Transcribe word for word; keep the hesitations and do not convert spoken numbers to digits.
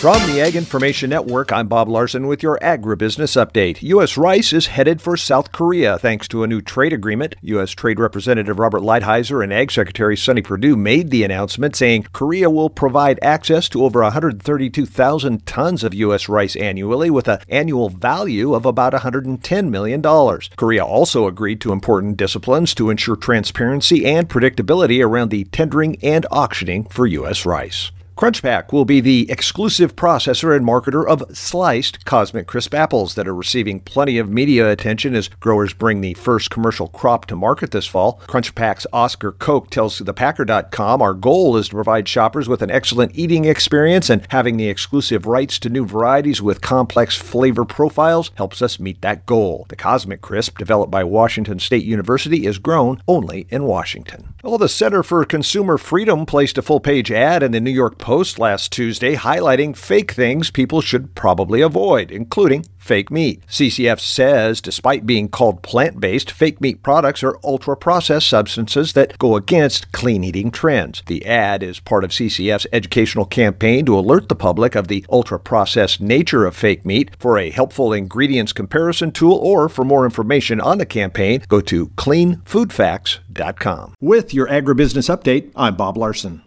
From the Ag Information Network, I'm Bob Larson with your Agribusiness Update. U S rice is headed for South Korea thanks to a new trade agreement. U S Trade Representative Robert Lighthizer and Ag Secretary Sonny Perdue made the announcement saying Korea will provide access to over one hundred thirty-two thousand tons of U S rice annually with an annual value of about one hundred ten million dollars. Korea also agreed to important disciplines to ensure transparency and predictability around the tendering and auctioning for U S rice. CrunchPak will be the exclusive processor and marketer of sliced Cosmic Crisp apples that are receiving plenty of media attention as growers bring the first commercial crop to market this fall. CrunchPak's Oscar Koch tells the packer dot com, our goal is to provide shoppers with an excellent eating experience, and having the exclusive rights to new varieties with complex flavor profiles helps us meet that goal. The Cosmic Crisp, developed by Washington State University, is grown only in Washington. Well, the Center for Consumer Freedom placed a full-page ad in the New York Post last Tuesday highlighting fake things people should probably avoid, including fake meat. C C F says despite being called plant-based, fake meat products are ultra-processed substances that go against clean eating trends. The ad is part of C C F's educational campaign to alert the public of the ultra-processed nature of fake meat. For a helpful ingredients comparison tool or for more information on the campaign, go to clean food facts dot com. With your Agribusiness Update, I'm Bob Larson.